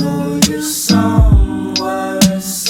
go you somewhere.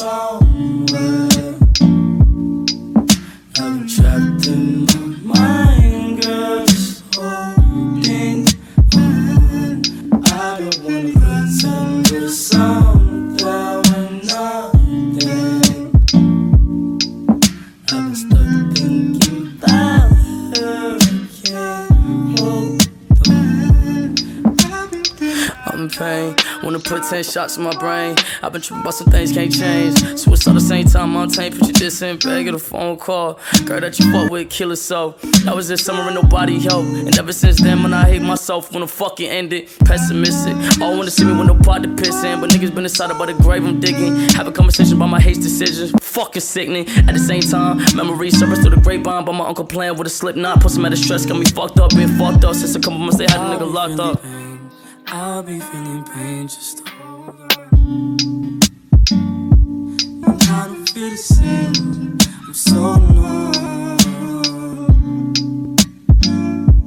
I've been trapped in my mind, girl, just holding on. I don't wanna pretend to something when nothing. I've been stuck thinking about her, can't hold on. I'm in pain, wanna put 10 shots in my brain. I've been tripping about some things can't change. Suicide the same time I'm tame. Put you this in bag, get a phone call. Girl that you fuck with, kill herself. That was this summer and nobody helped. And ever since then, when I hate myself, wanna fucking end it. Pessimistic, all wanna see me with no pot to piss in. But niggas been inside about the grave I'm digging. Have a conversation about my hate decisions. Fucking sickening. At the same time, memories surface through the grapevine. But my uncle playing with a slip knot. Put some out of stress, got me fucked up, been fucked up. Since a couple months they had a nigga locked up. I'll be feeling pain, just hold on. And I don't feel the same, I'm so numb.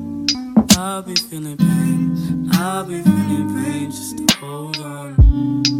I'll be feeling pain, just hold on.